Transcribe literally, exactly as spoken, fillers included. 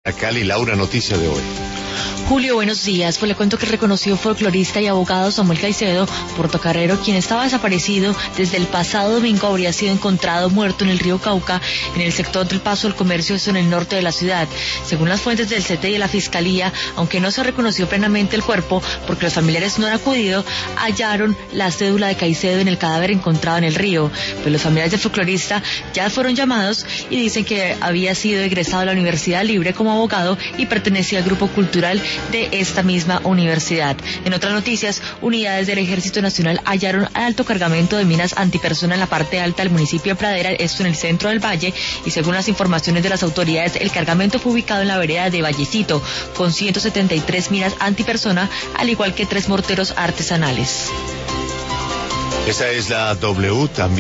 Cali, Laura, noticia de hoy. Julio, buenos días. Pues le cuento que el reconocido folclorista y abogado Samuel Caicedo Portocarrero, quien estaba desaparecido desde el pasado domingo, habría sido encontrado muerto en el río Cauca, en el sector del Paso del Comercio, esto en el norte de la ciudad. Según las fuentes del C T y de la Fiscalía, aunque no se reconoció plenamente el cuerpo, porque los familiares no han acudido, hallaron la cédula de Caicedo en el cadáver encontrado en el río. Pues los familiares del folclorista ya fueron llamados y dicen que había sido egresado de la Universidad Libre como abogado y pertenecía al grupo cultural de esta misma universidad. En otras noticias, unidades del Ejército Nacional hallaron alto cargamento de minas antipersona en la parte alta del municipio de Pradera, esto en el centro del valle, y según las informaciones de las autoridades, el cargamento fue ubicado en la vereda de Vallecito, con ciento setenta y tres minas antipersona, al igual que tres morteros artesanales. Esa es la W también.